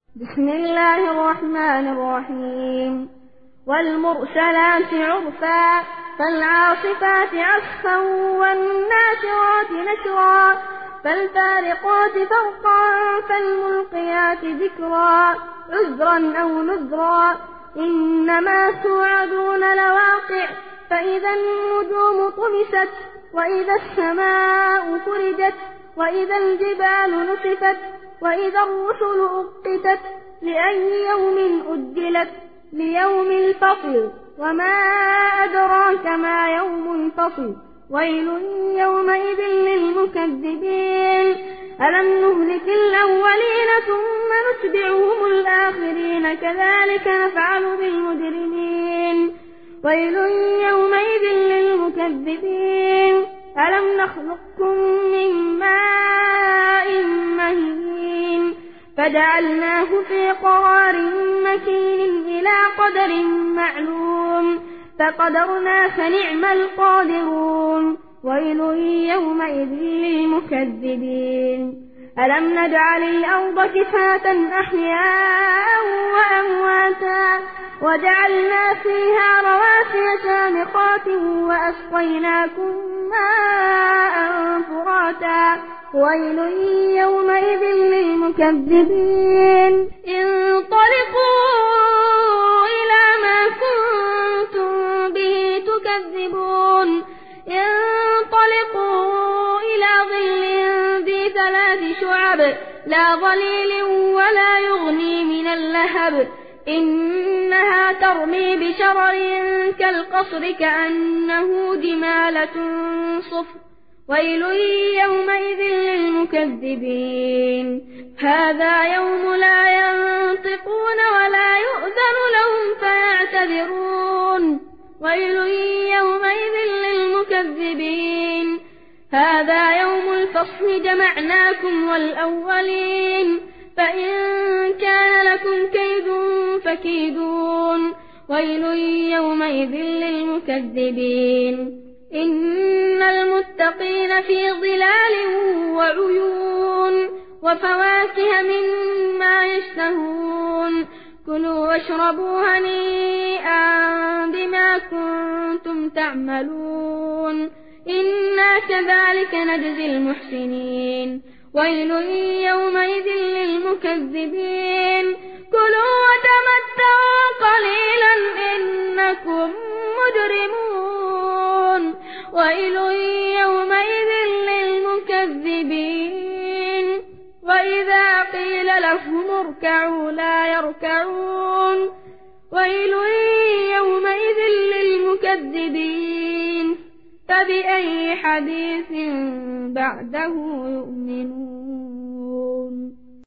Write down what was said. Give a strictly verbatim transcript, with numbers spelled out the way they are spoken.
بسم الله الرحمن الرحيم والمرسلات عرفا فالعاصفات عصفا والناشرات نشرا فالفارقات فرقا فالملقيات ذكرا عذرا أو نذرا إنما توعدون لواقع فإذا النجوم طمست وإذا السماء فرجت وإذا الجبال نصفت وإذا الرسل أقتت لأي يوم أجلت ليوم الفصل وما أدراك ما يوم الفصل ويل يومئذ للمكذبين ألم نهلك الأولين ثم نتبعهم الآخرين كذلك نفعل بالمجرمين ويل يومئذ للمكذبين ألم نخلقكم من ماء مهين فجعلناه في قرار مكين إلى قدر معلوم فقدرنا فنعم القادرون ويل يومئذ للمكذبين ألم نجعل الأرض كفاة أحياء وأمواتا وجعلنا فيها رواسي شامخات وأسقيناكم ماء فراتا ويل يومئذ للمكذبين انطلقوا إلى ما كنتم به تكذبون انطلقوا إلى ظل ذي ثلاث شعب لا ظليل ولا يغني من اللهب إنها ترمي بشرر كالقصر كأنه جمالة صفر ويل يومئذ للمكذبين هذا يوم لا ينطقون ولا يؤذن لهم فيعتذرون ويل يومئذ للمكذبين هذا يوم الفصل جمعناكم والأولين فإن كان لكم كيد فكيدون ويل يومئذ للمكذبين إن المتقين في ظلال وعيون وفواكه مما يشتهون كلوا واشربوا هنيئا بما كنتم تعملون إنا كذلك نجزي المحسنين ويل يومئذ للمكذبين كلوا وتمتعوا قليلا إنكم مجرمون ويل يومئذ للمكذبين وإذا قيل لهم اركعوا لا يركعون ويل يومئذ للمكذبين فبأي حديث بعده يؤمنون